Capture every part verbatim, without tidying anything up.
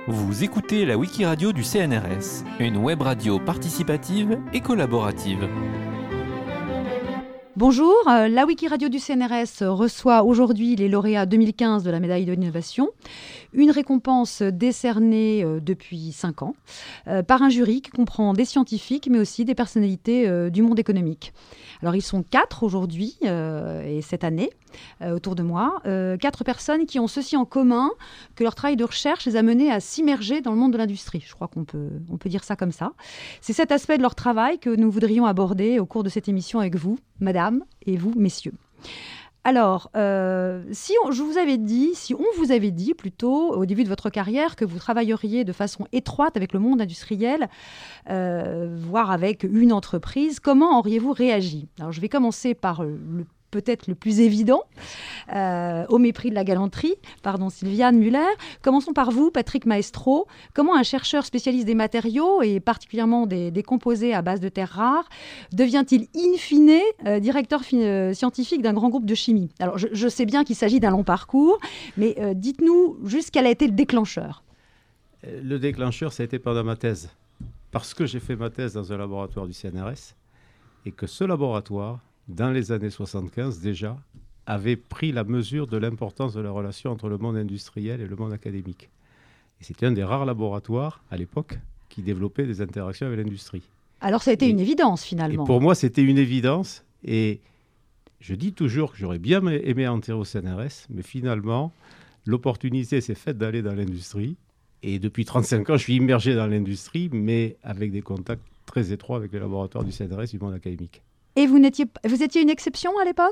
Vous écoutez la Wikiradio du C N R S, une web radio participative et collaborative. Bonjour, la Wikiradio du C N R S reçoit aujourd'hui les lauréats deux mille quinze de la médaille de l'innovation, une récompense décernée depuis cinq ans par un jury qui comprend des scientifiques mais aussi des personnalités du monde économique. Alors ils sont quatre aujourd'hui euh, et cette année euh, autour de moi, euh, quatre personnes qui ont ceci en commun que leur travail de recherche les a menés à s'immerger dans le monde de l'industrie. Je crois qu'on peut, on peut dire ça comme ça. C'est cet aspect de leur travail que nous voudrions aborder au cours de cette émission avec vous, madame, et vous, messieurs. Alors, euh, si on, je vous avais dit, si on vous avait dit plutôt au début de votre carrière que vous travailleriez de façon étroite avec le monde industriel, euh, voire avec une entreprise, comment auriez-vous réagi ? Alors, je vais commencer par le peut-être le plus évident, euh, au mépris de la galanterie. Pardon, Sylviane Muller. Commençons par vous, Patrick Maestro. Comment un chercheur spécialiste des matériaux, et particulièrement des, des composés à base de terres rares, devient-il in fine euh, directeur fi- euh, scientifique d'un grand groupe de chimie ? Alors, je, je sais bien qu'il s'agit d'un long parcours, mais euh, dites-nous juste quel a été le déclencheur. Le déclencheur, ça a été pendant ma thèse. Parce que j'ai fait ma thèse dans un laboratoire du C N R S, et que ce laboratoire, dans les années soixante-quinze déjà, avait pris la mesure de l'importance de la relation entre le monde industriel et le monde académique. Et c'était un des rares laboratoires, à l'époque, qui développait des interactions avec l'industrie. Alors ça a été et, une évidence, finalement. Et pour moi, c'était une évidence. Et je dis toujours que j'aurais bien aimé entrer au C N R S, mais finalement, l'opportunité s'est faite d'aller dans l'industrie. Et depuis trente-cinq ans, je suis immergé dans l'industrie, mais avec des contacts très étroits avec les laboratoires du C N R S et du monde académique. Et vous, n'étiez, vous étiez une exception à l'époque ?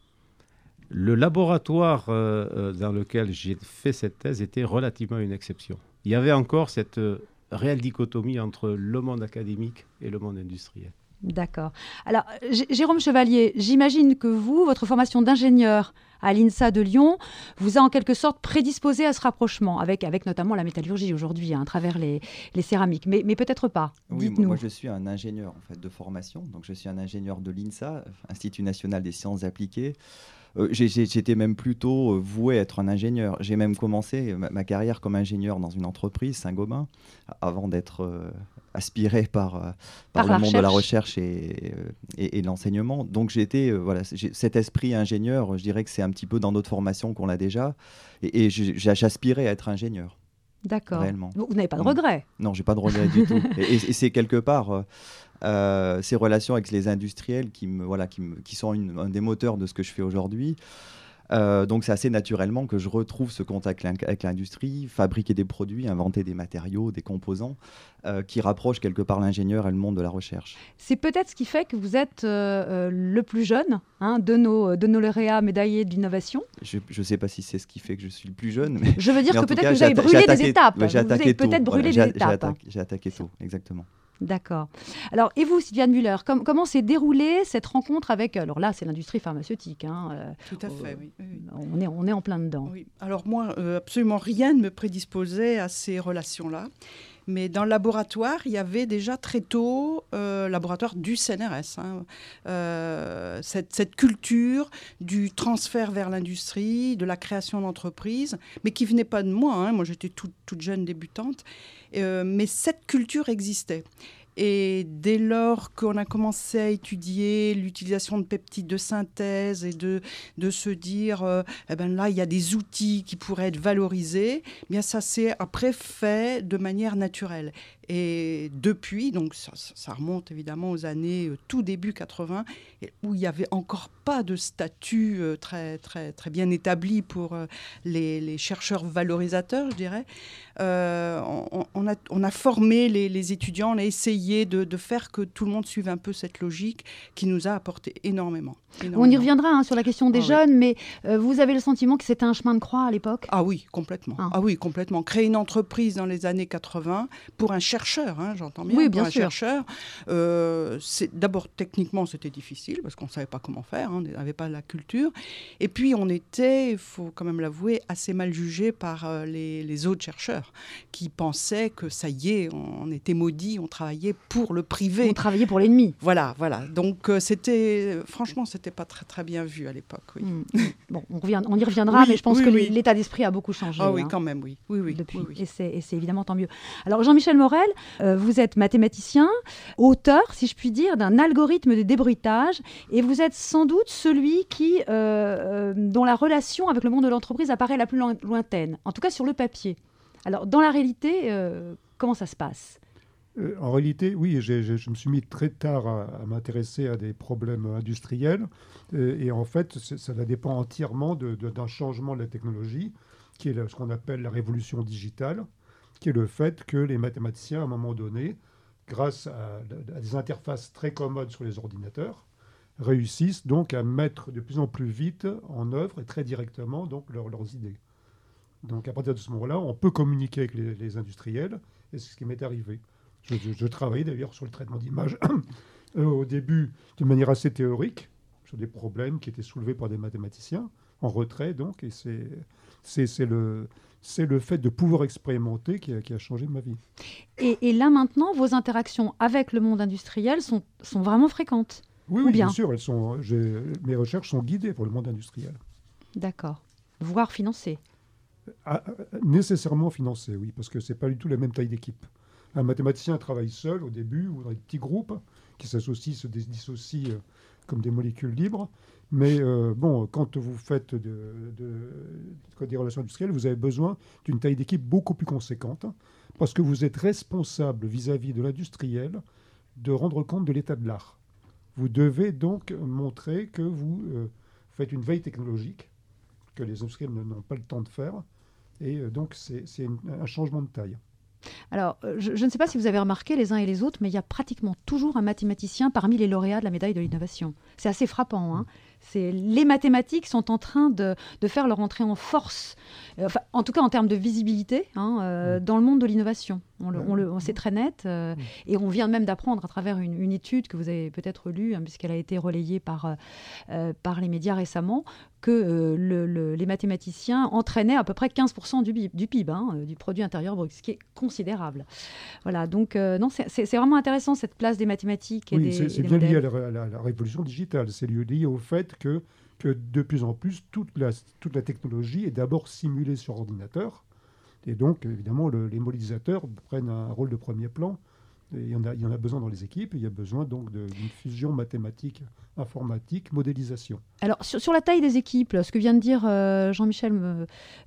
Le laboratoire euh, dans lequel j'ai fait cette thèse était relativement une exception. Il y avait encore cette euh, réelle dichotomie entre le monde académique et le monde industriel. D'accord. Alors, J- Jérôme Chevalier, j'imagine que vous, votre formation d'ingénieur à l'INSA de Lyon, vous a en quelque sorte prédisposé à ce rapprochement, avec, avec notamment la métallurgie aujourd'hui, hein, à travers les, les céramiques. Mais, mais peut-être pas. Oui, Dites-nous. moi je suis un ingénieur en fait, de formation. Donc, je suis un ingénieur de l'INSA, Institut national des sciences appliquées. Euh, j'ai, j'ai, j'étais même plutôt voué à être un ingénieur. J'ai même commencé ma, ma carrière comme ingénieur dans une entreprise, Saint-Gobain, avant d'être euh, aspiré par, euh, par, par le monde recherche. de la recherche et, et, et de l'enseignement. Donc j'étais, euh, voilà, j'ai, cet esprit ingénieur, je dirais que c'est un petit peu dans notre formation qu'on l'a déjà. Et, et j'aspirais à être ingénieur. D'accord. Réellement. Vous n'avez pas de regrets ? Non, j'ai pas de regrets du tout. Et, et, et c'est quelque part... Euh, Euh, ces relations avec les industriels qui, me, voilà, qui, me, qui sont une, un des moteurs de ce que je fais aujourd'hui. Euh, donc c'est assez naturellement que je retrouve ce contact avec l'industrie, fabriquer des produits, inventer des matériaux, des composants euh, qui rapprochent quelque part l'ingénieur et le monde de la recherche. C'est peut-être ce qui fait que vous êtes euh, le plus jeune hein, de, nos, de nos lauréats médaillés de l'innovation. Je ne sais pas si c'est ce qui fait que je suis le plus jeune. Mais, je veux dire mais que peut-être cas, que vous avez brûlé attaqué, des étapes. Ouais, j'ai vous avez peut-être tôt. brûlé voilà, des étapes. J'ai attaqué, j'ai attaqué tôt, exactement. D'accord. Alors, et vous, Sylviane Muller, com- comment s'est déroulée cette rencontre avec... Alors là, c'est l'industrie pharmaceutique. Hein, euh, Tout à fait, oui. oui. On est, on est en plein dedans. Oui. Alors moi, euh, absolument rien ne me prédisposait à ces relations-là. Mais dans le laboratoire, il y avait déjà très tôt, euh, laboratoire du C N R S, hein, euh, cette, cette culture du transfert vers l'industrie, de la création d'entreprises, mais qui venait pas de moi. Hein. Moi, j'étais toute, toute jeune débutante. Euh, mais cette culture existait. Et dès lors qu'on a commencé à étudier l'utilisation de peptides de synthèse et de, de se dire, euh, eh ben là, il y a des outils qui pourraient être valorisés, eh bien ça s'est après fait de manière naturelle. Et depuis, donc ça, ça remonte évidemment aux années euh, tout début quatre-vingts, où il n'y avait encore pas de statut euh, très, très, très bien établi pour euh, les, les chercheurs valorisateurs, je dirais. Euh, on, on, a, on a formé les, les étudiants, on a essayé de, de faire que tout le monde suive un peu cette logique qui nous a apporté énormément. énormément. On y reviendra hein, sur la question des ah, jeunes, oui. mais euh, vous avez le sentiment que c'était un chemin de croix à l'époque ? Ah oui, complètement. Ah. ah oui, complètement. Créer une entreprise dans les années quatre-vingts pour un chercheur chercheur, hein, j'entends bien. Oui, pour bien un sûr. chercheur, euh, c'est, d'abord, techniquement, c'était difficile parce qu'on ne savait pas comment faire, hein, on n'avait pas la culture. Et puis, on était, il faut quand même l'avouer, assez mal jugé par euh, les, les autres chercheurs qui pensaient que ça y est, on, on était maudits, on travaillait pour le privé. On travaillait pour l'ennemi. Voilà, voilà. Donc, euh, c'était, franchement, c'était pas très, très bien vu à l'époque. Oui. Mmh. Bon, on, revient, on y reviendra, Oui, mais je pense oui, que oui. l'état d'esprit a beaucoup changé. Ah oui, hein, quand même, oui. Oui, oui. depuis. oui, oui. Et, c'est, et c'est évidemment tant mieux. Alors, Jean-Michel Morel, euh, vous êtes mathématicien, auteur, si je puis dire, d'un algorithme de débruitage, et vous êtes sans doute celui qui, euh, euh, dont la relation avec le monde de l'entreprise apparaît la plus loin- lointaine, en tout cas sur le papier. Alors, dans la réalité, euh, comment ça se passe ? Euh, en réalité, oui, j'ai, j'ai, je me suis mis très tard à, à m'intéresser à des problèmes industriels. Euh, et en fait, ça dépend entièrement de, de, d'un changement de la technologie, qui est le, ce qu'on appelle la révolution digitale, qui est le fait que les mathématiciens, à un moment donné, grâce à, à des interfaces très commodes sur les ordinateurs, réussissent donc à mettre de plus en plus vite en œuvre et très directement donc, leur, leurs idées. Donc à partir de ce moment-là, on peut communiquer avec les, les industriels, et c'est ce qui m'est arrivé. Je, je, je travaillais d'ailleurs sur le traitement d'images euh, au début de manière assez théorique, sur des problèmes qui étaient soulevés par des mathématiciens, en retrait donc, et c'est, c'est, c'est, le, c'est le fait de pouvoir expérimenter qui a, qui a changé ma vie. Et, et là maintenant, vos interactions avec le monde industriel sont, sont vraiment fréquentes. Oui, Ou oui bien. bien sûr, elles sont, j'ai, mes recherches sont guidées pour le monde industriel. D'accord. Voire financées. Ah, nécessairement financées, oui, parce que ce n'est pas du tout la même taille d'équipe. Un mathématicien travaille seul au début ou dans des petits groupes qui s'associent, se dissocient euh, comme des molécules libres. Mais euh, bon, quand vous faites de, de, de, des relations industrielles, vous avez besoin d'une taille d'équipe beaucoup plus conséquente parce que vous êtes responsable vis-à-vis de l'industriel de rendre compte de l'état de l'art. Vous devez donc montrer que vous euh, faites une veille technologique que les industriels n'ont pas le temps de faire. Et euh, donc, c'est, c'est une, un changement de taille. Alors, je, je ne sais pas si vous avez remarqué les uns et les autres, mais il y a pratiquement toujours un mathématicien parmi les lauréats de la médaille de l'innovation. C'est assez frappant. Hein. C'est, les mathématiques sont en train de, de faire leur entrée en force, euh, enfin, en tout cas en termes de visibilité, hein, euh, dans le monde de l'innovation. On le, on le, on, c'est très net. Euh, et on vient même d'apprendre à travers une, une étude que vous avez peut-être lue, hein, puisqu'elle a été relayée par, euh, par les médias récemment, que euh, le, le, les mathématiciens entraînaient à peu près quinze pour cent du, du P I B, hein, du produit intérieur brut, ce qui est considérable. Voilà, donc euh, non, c'est, c'est, c'est vraiment intéressant cette place des mathématiques et oui, des c'est, c'est et des bien modèles. lié à la, à la, à la révolution digitale. C'est lié au fait que, que de plus en plus, toute la, toute la technologie est d'abord simulée sur ordinateur. Et donc, évidemment, le, les modélisateurs prennent un rôle de premier plan. Et il, y en a, il y en a besoin dans les équipes. Et il y a besoin donc de, d'une fusion mathématique, informatique, modélisation. Alors, sur, sur la taille des équipes, ce que vient de dire euh, Jean-Michel,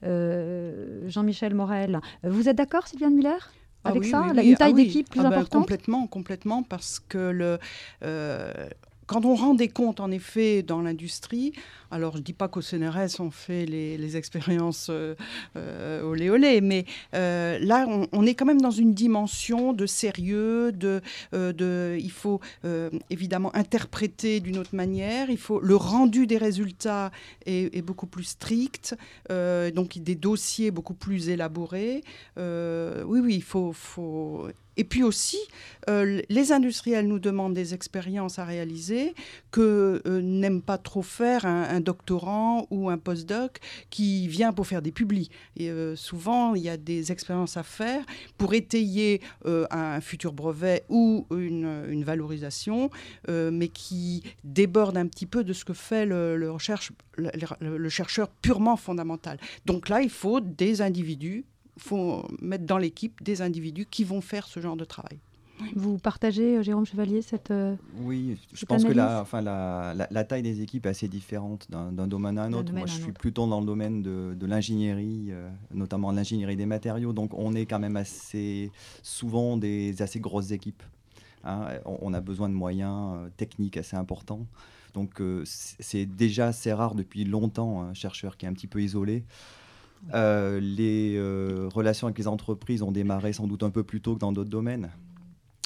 euh, Jean-Michel Morel, vous êtes d'accord, Sylviane Muller, avec ah oui, ça, oui, la, oui. une taille ah oui. d'équipe plus ah ben, importante? Complètement, complètement, parce que le... Euh, Quand on rend des comptes, en effet, dans l'industrie, alors je ne dis pas qu'au C N R S on fait les, les expériences euh, euh, olé olé, mais euh, là on, on est quand même dans une dimension de sérieux, de, euh, de, il faut euh, évidemment interpréter d'une autre manière, il faut, le rendu des résultats est, est beaucoup plus strict, euh, donc des dossiers beaucoup plus élaborés. Euh, oui, oui, il faut... faut Et puis aussi, euh, les industriels nous demandent des expériences à réaliser que euh, n'aime pas trop faire un, un doctorant ou un postdoc qui vient pour faire des publis. Et euh, souvent, il y a des expériences à faire pour étayer euh, un futur brevet ou une, une valorisation, euh, mais qui déborde un petit peu de ce que fait le, le, recherche, le, le, le chercheur purement fondamental. Donc là, il faut des individus. Il faut mettre dans l'équipe des individus qui vont faire ce genre de travail. Vous partagez, Jérôme Chevalier, cette euh, Oui, je cette pense analyse? que la, enfin, la, la, la taille des équipes est assez différente d'un, d'un domaine à un autre. Moi, je suis autre. plutôt dans le domaine de, de l'ingénierie, euh, notamment l'ingénierie des matériaux. Donc, on est quand même assez souvent des assez grosses équipes. Hein. On, on a besoin de moyens euh, techniques assez importants. Donc, euh, c'est déjà assez rare depuis longtemps un chercheur qui est un petit peu isolé. Euh, les euh, relations avec les entreprises ont démarré sans doute un peu plus tôt que dans d'autres domaines.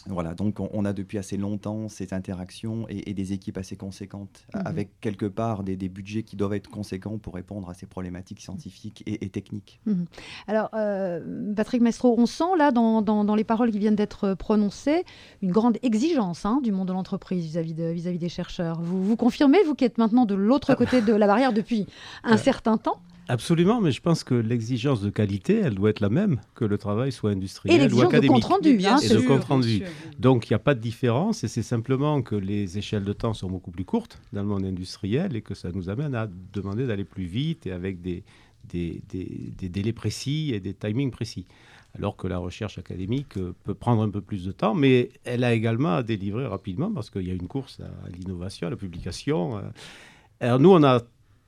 Voilà, donc on, on a depuis assez longtemps ces interactions et, et des équipes assez conséquentes, mmh. avec quelque part des, des budgets qui doivent être conséquents pour répondre à ces problématiques scientifiques et, et techniques. Mmh. Alors, euh, Patrick Mestro, on sent là dans, dans, dans les paroles qui viennent d'être prononcées une grande exigence hein, du monde de l'entreprise vis-à-vis, de, vis-à-vis des chercheurs. Vous, vous confirmez, vous qui êtes maintenant de l'autre côté de la barrière depuis un euh. certain temps? Absolument, mais je pense que l'exigence de qualité, elle doit être la même, que le travail soit industriel ou académique. Et l'exigence de compte rendu. Hein, et de compte rendu. Donc, il n'y a pas de différence, et c'est simplement que les échelles de temps sont beaucoup plus courtes dans le monde industriel, et que ça nous amène à demander d'aller plus vite, et avec des, des, des, des délais précis et des timings précis. Alors que la recherche académique peut prendre un peu plus de temps, mais elle a également à délivrer rapidement, parce qu'il y a une course à l'innovation, à la publication. Alors nous, on a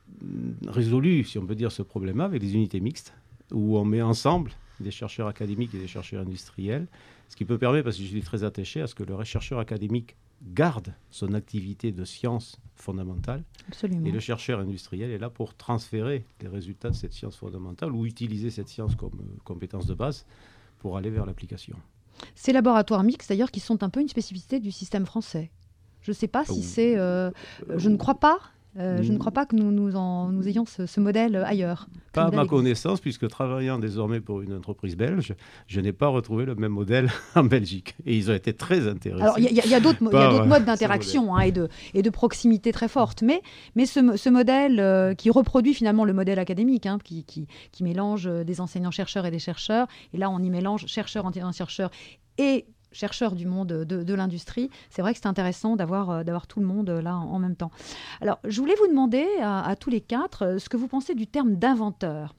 résolu, si on peut dire, ce problème avec des unités mixtes, où on met ensemble des chercheurs académiques et des chercheurs industriels, ce qui peut permettre, parce que je suis très attaché à ce que le chercheur académique garde son activité de science fondamentale. Absolument. Et le chercheur industriel est là pour transférer les résultats de cette science fondamentale ou utiliser cette science comme euh, compétence de base pour aller vers l'application. Ces laboratoires mixtes, d'ailleurs, qui sont un peu une spécificité du système français. Je ne sais pas si c'est... Euh, je ne crois pas. Euh, je ne crois pas que nous, nous, en, nous ayons ce, ce modèle ailleurs. Pas à ma connaissance, puisque travaillant désormais pour une entreprise belge, je n'ai pas retrouvé le même modèle en Belgique. Et ils ont été très intéressés. Alors, il y, y, y a d'autres mo- modes d'interaction hein, et, de, et de proximité très forte. Mais, mais ce, ce modèle euh, qui reproduit finalement le modèle académique, hein, qui, qui, qui mélange des enseignants-chercheurs et des chercheurs. Et là, on y mélange chercheurs, enseignants-chercheurs et chercheurs du monde de, de l'industrie. C'est vrai que c'est intéressant d'avoir, euh, d'avoir tout le monde euh, là en, en même temps. Alors, je voulais vous demander à, à tous les quatre euh, ce que vous pensez du terme d'inventeur.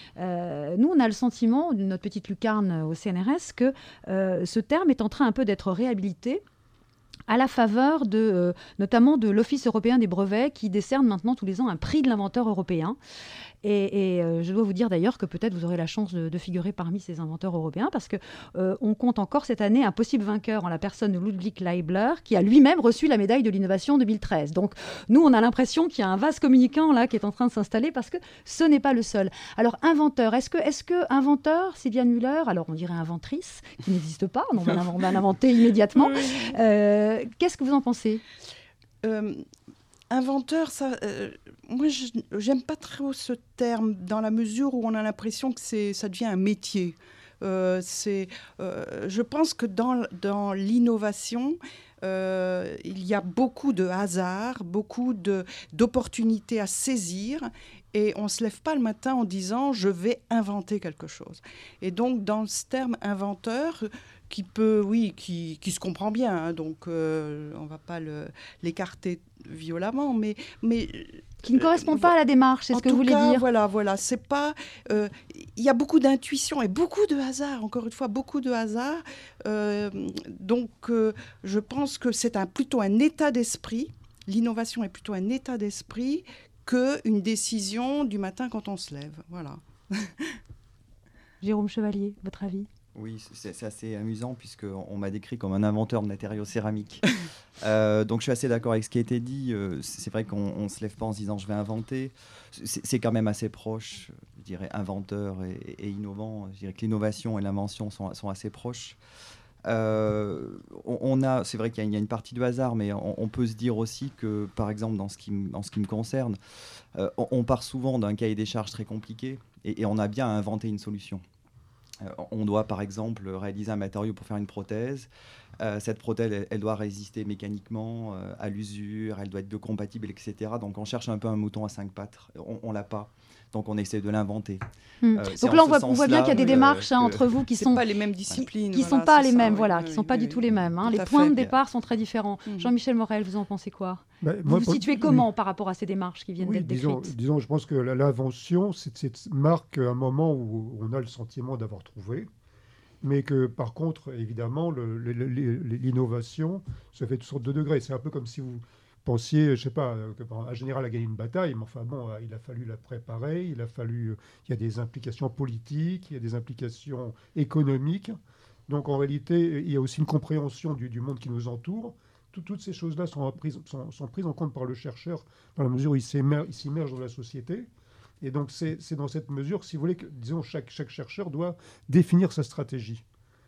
Euh, nous, on a le sentiment, notre petite lucarne au C N R S, que euh, ce terme est en train un peu d'être réhabilité à la faveur de, euh, notamment de l'Office européen des brevets qui décerne maintenant tous les ans un prix de l'inventeur européen. Et, et euh, je dois vous dire d'ailleurs que peut-être vous aurez la chance de, de figurer parmi ces inventeurs européens parce qu'on euh, compte encore cette année un possible vainqueur en la personne de Ludwig Leibler qui a lui-même reçu la médaille de l'innovation deux mille treize. Donc nous, on a l'impression qu'il y a un vase communicant là qui est en train de s'installer parce que ce n'est pas le seul. Alors inventeur, est-ce que, est-ce que inventeur, Sylviane Müller, alors on dirait inventrice, qui n'existe pas, on va, on va l'inventer immédiatement. Euh, qu'est-ce que vous en pensez ? euh... Inventeur, ça, euh, moi, je, j'aime pas trop ce terme dans la mesure où on a l'impression que c'est, ça devient un métier. Euh, c'est, euh, je pense que dans, dans l'innovation, euh, il y a beaucoup de hasard, beaucoup de, d'opportunités à saisir. Et on ne se lève pas le matin en disant « je vais inventer quelque chose ». Et donc, dans ce terme « inventeur », qui peut, oui, qui, qui se comprend bien, hein, donc euh, on ne va pas le, l'écarter violemment, mais... mais qui ne correspond euh, pas à la démarche, c'est ce que vous voulez cas, dire. Voilà, voilà, c'est pas... Il euh, y a beaucoup d'intuition et beaucoup de hasard, encore une fois, beaucoup de hasard. Euh, donc, euh, je pense que c'est un, plutôt un état d'esprit. L'innovation est plutôt un état d'esprit qu'une décision du matin quand on se lève. Voilà. Jérôme Chevalier, votre avis ? Oui, c'est, c'est assez amusant puisqu'on on m'a décrit comme un inventeur de matériaux céramiques. euh, donc je suis assez d'accord avec ce qui a été dit. Euh, c'est vrai qu'on ne se lève pas en se disant je vais inventer. C'est, c'est quand même assez proche, je dirais, inventeur et, et innovant. Je dirais que l'innovation et l'invention sont, sont assez proches. Euh, on, on a, c'est vrai qu'il y a, il y a une partie de hasard, mais on, on peut se dire aussi que, par exemple, dans ce qui, en ce qui me concerne, euh, on, on part souvent d'un cahier des charges très compliqué et, et on a bien inventé une solution. Euh, on doit, par exemple, réaliser un matériau pour faire une prothèse. Euh, cette prothèse, elle, elle doit résister mécaniquement euh, à l'usure, elle doit être biocompatible, et cetera. Donc, on cherche un peu un mouton à cinq pattes. On ne l'a pas. Donc, on essaie de l'inventer. Mmh. Euh, Donc là, on voit, on voit bien qu'il y a des démarches hein, que... entre vous qui c'est sont pas les mêmes disciplines, qui ne voilà, sont pas les ça, mêmes, oui, voilà, oui, qui sont oui, pas oui, du tout les mêmes. Hein. Les à points fait. de départ sont très différents. Mmh. Jean-Michel Morel, vous en pensez quoi ? bah, Vous moi, vous pour... situez comment par rapport à ces démarches qui viennent oui, d'être disons, décrites ? Disons, je pense que l'invention, c'est, c'est marque un moment où on a le sentiment d'avoir trouvé. Mais que, par contre, évidemment, le, le, le, l'innovation se fait de toutes sortes de degrés. C'est un peu comme si vous pensiez, je ne sais pas, qu'un général a gagné une bataille, mais enfin bon, il a fallu la préparer, il a fallu, il y a des implications politiques, il y a des implications économiques. Donc, en réalité, il y a aussi une compréhension du, du monde qui nous entoure. Tout, toutes ces choses-là sont prises, sont, sont prises en compte par le chercheur dans la mesure où il s'immerge, il s'immerge dans la société. Et donc, c'est, c'est dans cette mesure, si vous voulez, que, disons, chaque, chaque chercheur doit définir sa stratégie.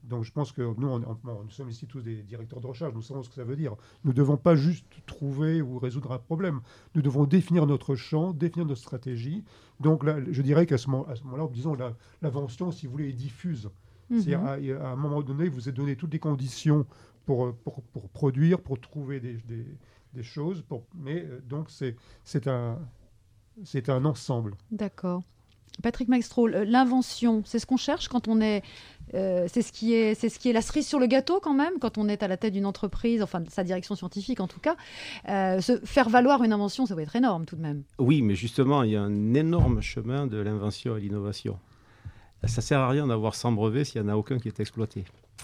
Donc je pense que nous, on, on, nous sommes ici tous des directeurs de recherche, nous savons ce que ça veut dire. Nous ne devons pas juste trouver ou résoudre un problème. Nous devons définir notre champ, définir notre stratégie. Donc là, je dirais qu'à ce moment, à ce moment-là, disons, la, l'invention, si vous voulez, est diffuse. Mm-hmm. C'est-à-dire, à, à un moment donné, vous êtes donné toutes les conditions pour, pour, pour produire, pour trouver des, des, des choses. Pour, mais donc, c'est, c'est, un, c'est un ensemble. D'accord. Patrick Maestrol, l'invention, c'est ce qu'on cherche quand on est, euh, c'est ce qui est, c'est ce qui est la cerise sur le gâteau quand même, quand on est à la tête d'une entreprise, enfin de sa direction scientifique en tout cas. Euh, se faire valoir une invention, ça va être énorme tout de même. Oui, mais justement, il y a un énorme chemin de l'invention et l'innovation. Ça ne sert à rien d'avoir cent brevets s'il n'y en a aucun qui est exploité.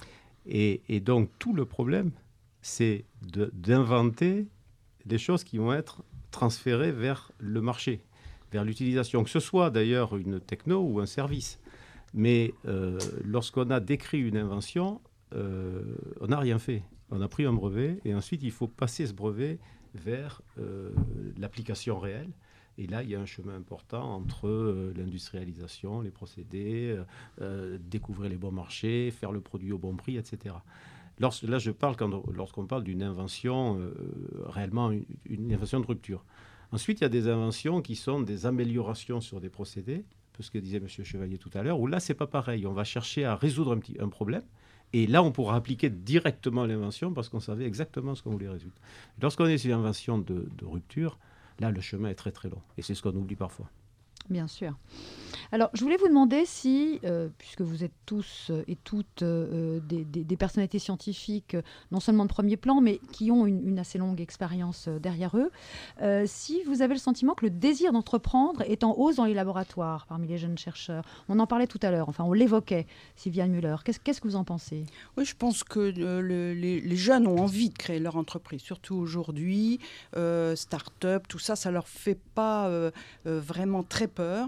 Et, et donc, tout le problème, c'est de, d'inventer des choses qui vont être transférées vers le marché, vers l'utilisation, que ce soit d'ailleurs une techno ou un service. Mais euh, lorsqu'on a décrit une invention, euh, on n'a rien fait. On a pris un brevet et ensuite il faut passer ce brevet vers euh, l'application réelle. Et là, il y a un chemin important entre euh, l'industrialisation, les procédés, euh, euh, découvrir les bons marchés, faire le produit au bon prix, et cetera. Lorsque, là, je parle quand, lorsqu'on parle d'une invention, euh, réellement une, une invention de rupture. Ensuite, il y a des inventions qui sont des améliorations sur des procédés, un peu ce que disait M. Chevalier tout à l'heure, où là, ce n'est pas pareil. On va chercher à résoudre un, petit, un problème, et là, on pourra appliquer directement l'invention parce qu'on savait exactement ce qu'on voulait résoudre. Lorsqu'on est sur une invention de, de rupture, là, le chemin est très très long, et c'est ce qu'on oublie parfois. Bien sûr. Alors, je voulais vous demander si, euh, puisque vous êtes tous et toutes euh, des, des, des personnalités scientifiques, euh, non seulement de premier plan, mais qui ont une, une assez longue expérience euh, derrière eux, euh, si vous avez le sentiment que le désir d'entreprendre est en hausse dans les laboratoires, parmi les jeunes chercheurs. On en parlait tout à l'heure, enfin, on l'évoquait, Sylviane Müller. Qu'est-ce, qu'est-ce que vous en pensez ? Oui, je pense que euh, le, les, les jeunes ont envie de créer leur entreprise, surtout aujourd'hui. Euh, start-up, tout ça, ça leur fait pas euh, euh, vraiment très peur.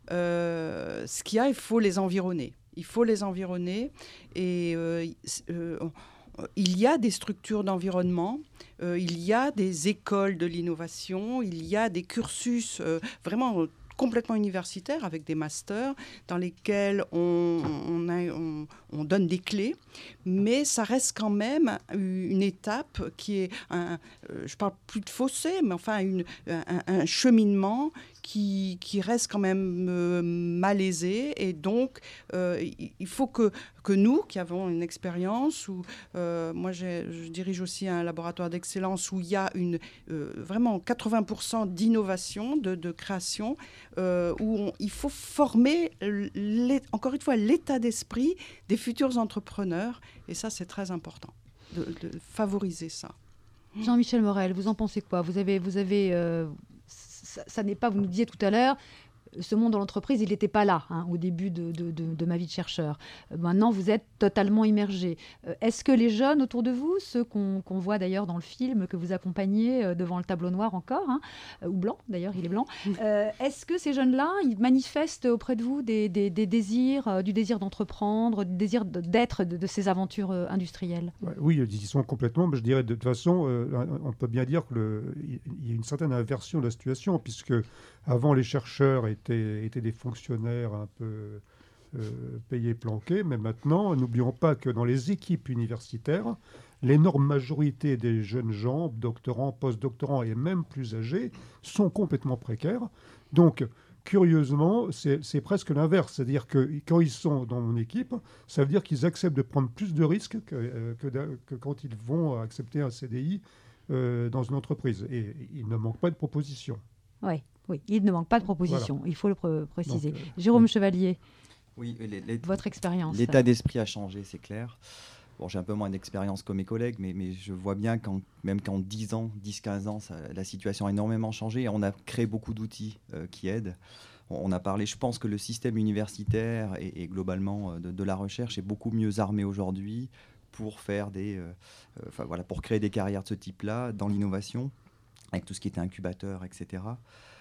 Euh, ce qu'il y a, il faut les environner. Il faut les environner. Et euh, euh, il y a des structures d'environnement, euh, il y a des écoles de l'innovation, il y a des cursus euh, vraiment complètement universitaires avec des masters dans lesquels on, on, a, on, on donne des clés, mais ça reste quand même une étape qui est, un, je ne parle plus de fossé, mais enfin une, un, un cheminement qui, qui reste quand même euh, malaisé. Et donc, euh, il faut que, que nous, qui avons une expérience, où, euh, moi j'ai, je dirige aussi un laboratoire d'excellence où il y a une, euh, vraiment quatre-vingts pour cent d'innovation, de, de création, euh, où on, il faut former, les, encore une fois, l'état d'esprit des futurs entrepreneurs. Et ça, c'est très important, de, de favoriser ça. Jean-Michel Morel, vous en pensez quoi ? Vous avez... Vous avez euh... Ça, ça n'est pas, vous nous disiez tout à l'heure, ce monde de l'entreprise, il n'était pas là hein, au début de, de, de, de ma vie de chercheur. Euh, maintenant, vous êtes totalement immergé. Euh, est-ce que les jeunes autour de vous, ceux qu'on, qu'on voit d'ailleurs dans le film, que vous accompagnez euh, devant le tableau noir encore, hein, euh, ou blanc d'ailleurs, il est blanc, euh, est-ce que ces jeunes-là, ils manifestent auprès de vous des, des, des désirs, euh, du désir d'entreprendre, du désir de, d'être de, de ces aventures euh, industrielles ? Ouais, oui, ils y sont complètement. Mais je dirais de toute façon, euh, on peut bien dire qu'il y a une certaine inversion de la situation, puisque avant, les chercheurs étaient, étaient des fonctionnaires un peu euh, payés, planqués, mais maintenant, n'oublions pas que dans les équipes universitaires, l'énorme majorité des jeunes gens, doctorants, post-doctorants et même plus âgés, sont complètement précaires. Donc, curieusement, c'est, c'est presque l'inverse. C'est-à-dire que quand ils sont dans mon équipe, ça veut dire qu'ils acceptent de prendre plus de risques que, euh, que, que quand ils vont accepter un C D I euh, dans une entreprise. Et il ne manque pas de propositions. Oui. Oui, il ne manque pas de propositions, voilà. Il faut le pr- préciser. Donc, euh, Jérôme oui. Chevalier, oui, les, les, votre expérience. L'état d'esprit a changé, c'est clair. Bon, j'ai un peu moins d'expérience que mes collègues, mais, mais je vois bien qu'en, même qu'en dix ans, dix quinze ans, ça, la situation a énormément changé et on a créé beaucoup d'outils euh, qui aident. On, on a parlé, je pense que le système universitaire et, et globalement euh, de, de la recherche est beaucoup mieux armé aujourd'hui pour faire des, euh, euh, voilà, pour créer des carrières de ce type-là dans l'innovation, avec tout ce qui était incubateur, et cetera.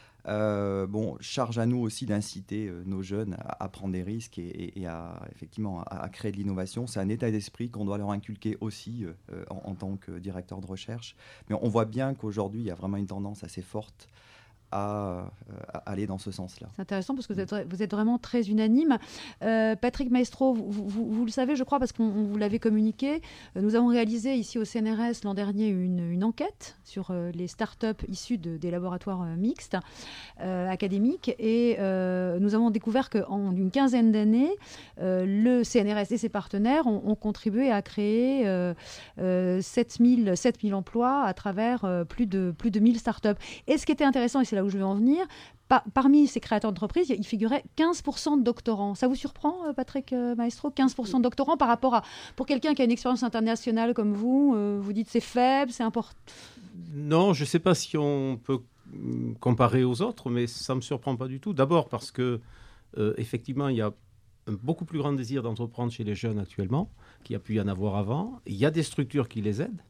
Euh, bon, charge à nous aussi d'inciter euh, nos jeunes à, à prendre des risques et, et, et à, effectivement, à, à créer de l'innovation. C'est un état d'esprit qu'on doit leur inculquer aussi euh, en, en tant que directeur de recherche. Mais on voit bien qu'aujourd'hui, il y a vraiment une tendance assez forte à, à aller dans ce sens-là. C'est intéressant parce que vous êtes, vous êtes vraiment très unanime. Euh, Patrick Maestro, vous, vous, vous le savez, je crois, parce qu'on vous l'avait communiqué. Euh, nous avons réalisé ici au C N R S l'an dernier une, une enquête sur euh, les startups issues de, des laboratoires euh, mixtes euh, académiques. Et euh, nous avons découvert qu'en une quinzaine d'années, euh, le C N R S et ses partenaires ont, ont contribué à créer euh, euh, sept mille emplois à travers euh, plus, de, plus de mille startups. Et ce qui était intéressant, et c'est là où je vais en venir, par, parmi ces créateurs d'entreprises, il figurait quinze pour cent de doctorants. Ça vous surprend, Patrick Maestro, quinze pour cent de doctorants par rapport à... Pour quelqu'un qui a une expérience internationale comme vous, euh, vous dites c'est faible, c'est important? Non, je ne sais pas si on peut comparer aux autres, mais ça ne me surprend pas du tout. D'abord parce que, euh, effectivement, il y a un beaucoup plus grand désir d'entreprendre chez les jeunes actuellement, qu'il y a pu y en avoir avant. Il y a des structures qui les aident.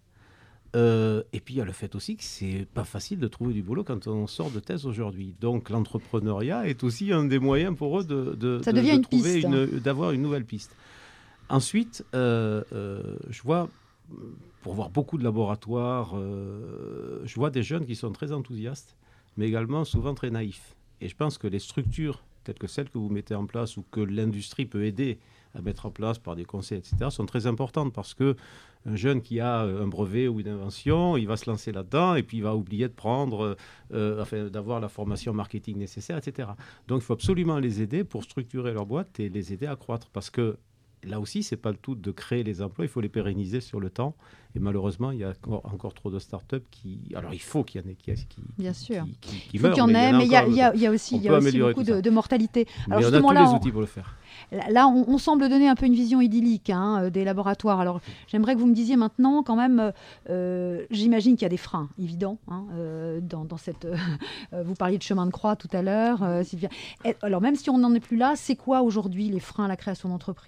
Euh, et puis il y a le fait aussi que c'est pas facile de trouver du boulot quand on sort de thèse aujourd'hui. Donc l'entrepreneuriat est aussi un des moyens pour eux de, de, Ça de, devient de une trouver piste. une, d'avoir une nouvelle piste. Ensuite, euh, euh, je vois, pour voir beaucoup de laboratoires, euh, je vois des jeunes qui sont très enthousiastes, mais également souvent très naïfs. Et je pense que les structures telles que celles que vous mettez en place ou que l'industrie peut aider à mettre en place par des conseils, et cetera, sont très importantes parce que un jeune qui a un brevet ou une invention, il va se lancer là-dedans et puis il va oublier de prendre, euh, enfin, d'avoir la formation marketing nécessaire, et cetera. Donc, il faut absolument les aider pour structurer leur boîte et les aider à croître parce que là aussi, ce n'est pas le tout de créer les emplois, il faut les pérenniser sur le temps. Et malheureusement, il y a encore, encore trop de startups qui... Alors, il faut qu'il y en ait qui, qui, Bien sûr. qui, qui, qui il faut meurent, qu'il y en ait, mais il y, a, il y, a, il y a aussi, il y a aussi beaucoup de, de mortalité. Mais Alors, on a tous là, les on, outils pour le faire. Là, on, on semble donner un peu une vision idyllique hein, des laboratoires. Alors, j'aimerais que vous me disiez maintenant, quand même, euh, j'imagine qu'il y a des freins évidents hein, euh, dans, dans cette... Euh, vous parliez de chemin de croix tout à l'heure, euh, Sylvia. Et, alors, même si on n'en est plus là, c'est quoi aujourd'hui les freins à la création d'entreprises ?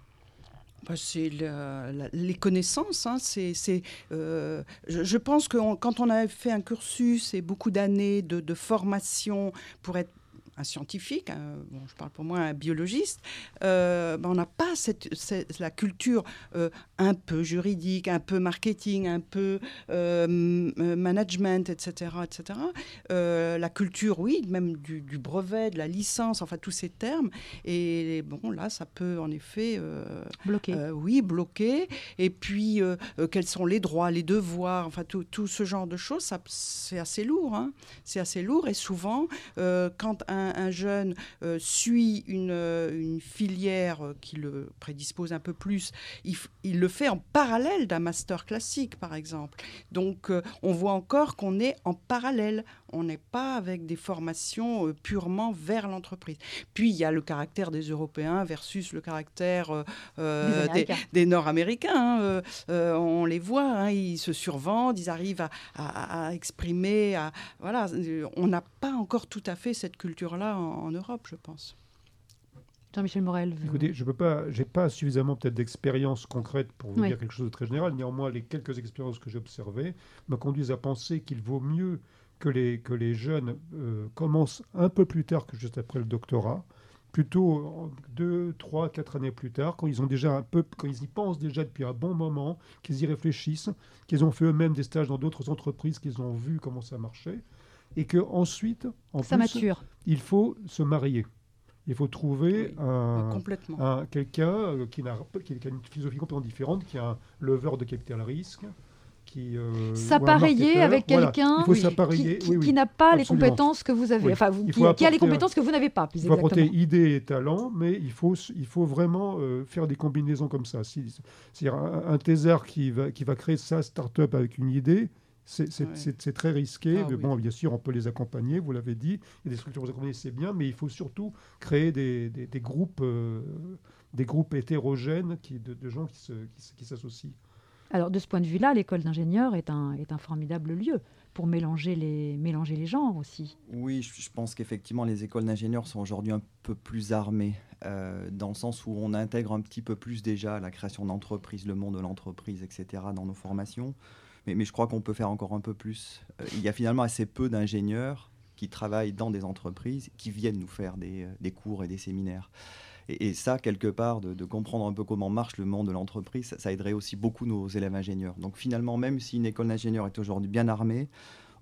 Bah, c'est le, la, les connaissances. Hein, c'est, c'est, euh, je, je pense que on, quand on a fait un cursus et beaucoup d'années de, de formation pour être un scientifique, un, bon, je parle pour moi un biologiste, euh, ben on n'a pas cette, cette, la culture euh, un peu juridique, un peu marketing, un peu euh, management, et cetera, et cetera. Euh, la culture, oui, même du, du brevet, de la licence, enfin tous ces termes. Et bon, là, ça peut en effet euh, bloquer. Euh, oui, bloquer. Et puis, euh, euh, quels sont les droits, les devoirs, enfin tout, tout ce genre de choses, ça, c'est assez lourd. Hein. C'est assez lourd. Et souvent, euh, quand un Un, un jeune euh, suit une, euh, une filière euh, qui le prédispose un peu plus, il, il le fait en parallèle d'un master classique, par exemple. Donc, euh, on voit encore qu'on est en parallèle. On n'est pas avec des formations euh, purement vers l'entreprise. Puis, il y a le caractère des Européens versus le caractère euh, euh, des, des, des Nord-Américains. Hein. Euh, euh, on les voit, hein, ils se survendent, ils arrivent à, à, à exprimer. À, voilà, on n'a pas encore tout à fait cette culture là en, en Europe, je pense. Jean-Michel Morel. Vous... Écoutez, je peux pas, j'ai pas suffisamment peut-être d'expérience concrète pour vous oui. dire quelque chose de très général. Néanmoins, les quelques expériences que j'ai observées me conduisent à penser qu'il vaut mieux que les, que les jeunes euh, commencent un peu plus tard que juste après le doctorat, plutôt deux, trois, quatre années plus tard, quand ils ont déjà un peu, quand ils y pensent déjà depuis un bon moment, qu'ils y réfléchissent, qu'ils ont fait eux-mêmes des stages dans d'autres entreprises, qu'ils ont vu comment ça marchait. Et qu'ensuite, en ça plus, mature. Il faut se marier. Il faut trouver oui, un, complètement. un, quelqu'un qui, n'a, qui a une philosophie complètement différente, qui a un lever de capital risque, qui... Euh, s'appareiller avec quelqu'un voilà. oui, qui, qui, oui, oui. qui n'a pas Absolument. les compétences que vous avez. Oui. Enfin, vous, qui, apporter, qui a les compétences que vous n'avez pas, plus il faut exactement. apporter idées et talents, mais il faut, il faut vraiment euh, faire des combinaisons comme ça. Si, c'est-à-dire un, un thésard qui va, qui va créer sa start-up avec une idée, C'est, c'est, ouais. c'est, c'est très risqué, ah, mais oui. bon, bien sûr, on peut les accompagner, vous l'avez dit, il y a des structures pour les accompagner, c'est bien, mais il faut surtout créer des, des, des, groupes, euh, des groupes hétérogènes qui, de, de gens qui, se, qui, qui s'associent. Alors, de ce point de vue-là, l'école d'ingénieurs est un, est un formidable lieu pour mélanger les, mélanger les genres aussi. Oui, je, je pense qu'effectivement, les écoles d'ingénieurs sont aujourd'hui un peu plus armées, euh, dans le sens où on intègre un petit peu plus déjà la création d'entreprises, le monde de l'entreprise, et cetera, dans nos formations. Mais, mais je crois qu'on peut faire encore un peu plus. Euh, il y a finalement assez peu d'ingénieurs qui travaillent dans des entreprises, qui viennent nous faire des, des cours et des séminaires. Et, et ça, quelque part, de, de comprendre un peu comment marche le monde de l'entreprise, ça, ça aiderait aussi beaucoup nos élèves ingénieurs. Donc finalement, même si une école d'ingénieurs est aujourd'hui bien armée,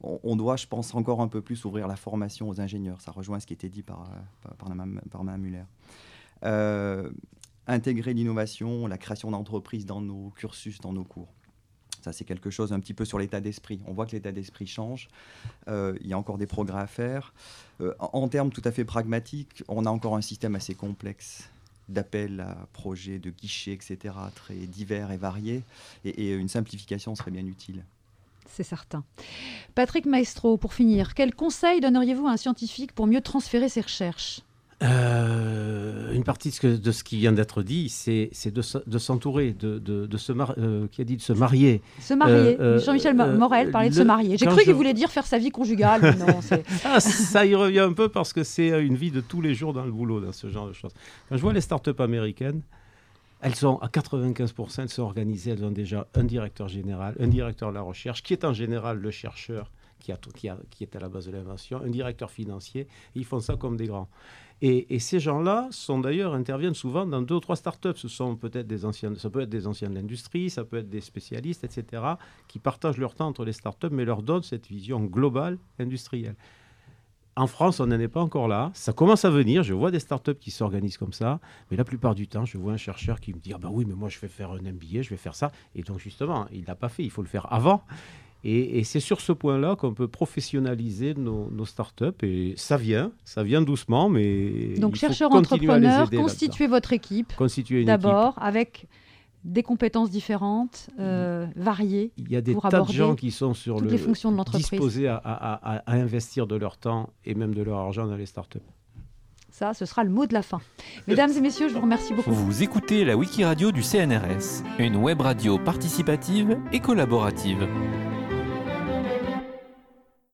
on, on doit, je pense, encore un peu plus ouvrir la formation aux ingénieurs. Ça rejoint ce qui était dit par, par, par, Mme, par Mme Muller. Euh, intégrer l'innovation, la création d'entreprises dans nos cursus, dans nos cours. Ça, c'est quelque chose un petit peu sur l'état d'esprit. On voit que l'état d'esprit change. Euh, il y a encore des progrès à faire. Euh, en, en termes tout à fait pragmatiques, on a encore un système assez complexe d'appels à projets, de guichets, et cetera, très divers et variés. Et, et une simplification serait bien utile. C'est certain. Patrick Maestro, pour finir, quel conseil donneriez-vous à un scientifique pour mieux transférer ses recherches ? Euh, une partie de ce, que, de ce qui vient d'être dit, c'est, c'est de, de s'entourer, de, de, de se mar- euh, qui a dit de se marier. Se marier. Euh, Jean-Michel euh, Morel parlait le, de se marier. J'ai cru je... qu'il voulait dire faire sa vie conjugale. Mais non, c'est... ah, ça y revient un peu parce que c'est une vie de tous les jours dans le boulot, dans ce genre de choses. Quand je vois les startups américaines, elles sont à quatre-vingt-quinze pour cent, elles sont organisées, elles ont déjà un directeur général, un directeur de la recherche, qui est en général le chercheur qui, a, qui, a, qui est à la base de l'invention, un directeur financier, et ils font ça comme des grands. Et, et ces gens-là sont d'ailleurs interviennent souvent dans deux ou trois startups. Ce sont peut-être des anciens, ça peut être des anciens de l'industrie, ça peut être des spécialistes, et cetera, qui partagent leur temps entre les startups, mais leur donnent cette vision globale industrielle. En France, on n'en est pas encore là. Ça commence à venir. Je vois des startups qui s'organisent comme ça, mais la plupart du temps, je vois un chercheur qui me dit ah ben oui, mais moi je vais faire un M B A, je vais faire ça. Et donc justement, il l'a pas fait. Il faut le faire avant. Et, et c'est sur ce point-là qu'on peut professionnaliser nos, nos startups. Et ça vient, ça vient doucement, mais donc il faut chercheurs continuer entrepreneurs, à les aider constituez là-dedans. votre équipe. Constituez une d'abord équipe. avec des compétences différentes, euh, variées. Il y a des pour tas de aborder gens qui sont sur toutes le les fonctions de l'entreprise. disposés à, à, à, à investir de leur temps et même de leur argent dans les startups. Ça, ce sera le mot de la fin. Mesdames et messieurs, je vous remercie beaucoup. Vous écoutez la Wikiradio du C N R S, une web radio participative et collaborative.